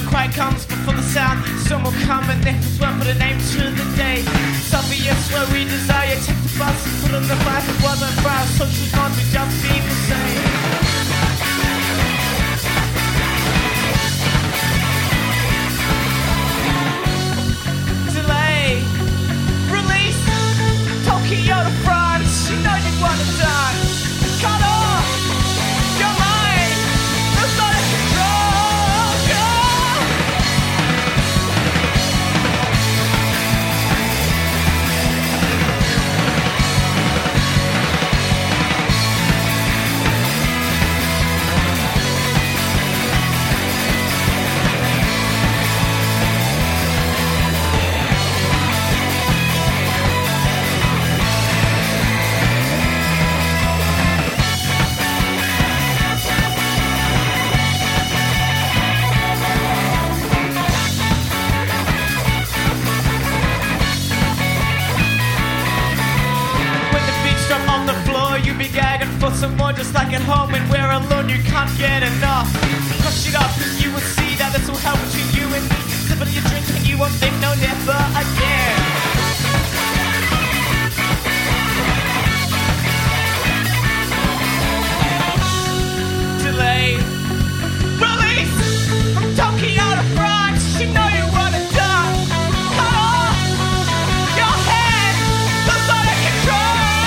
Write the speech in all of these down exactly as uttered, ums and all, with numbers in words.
quiet comes before the sound. Some will come and then well put a name to the day. It's obvious where we desire. Take the bus and put on the fire. It wasn't for our social bonds, we just be the same. Delay, release, Tokyo to France. You know you want it done. Cut off your mind. There's not a control. Go. You be gagging for some more, just like at home when we're alone. You can't get enough. Crush it up, and you will see that this will help between you and me. Sip on your drink, and you won't think no never again. Delay, release from Tokyo to France. You know you want it done. Cut off your head, that's out of control.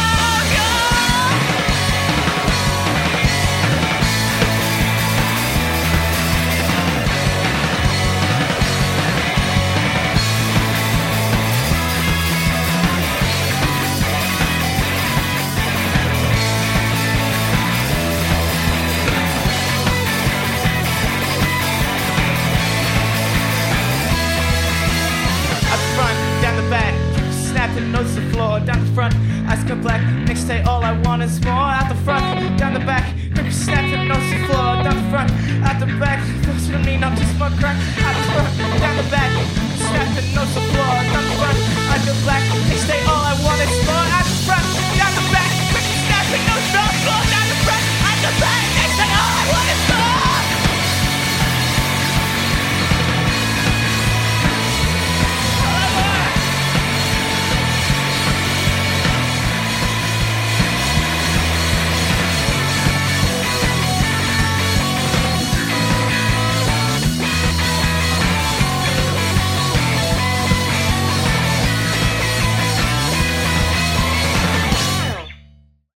Snapping notes the floor, down the front, ice cut black. Next day, all I want is more. Out the front, down the back, snapping notes the floor, down the front, out the back. That's what I mean, I'm just my crack. Out the front, down the back, snapping notes the floor, down the front, ice cut black. Next day, all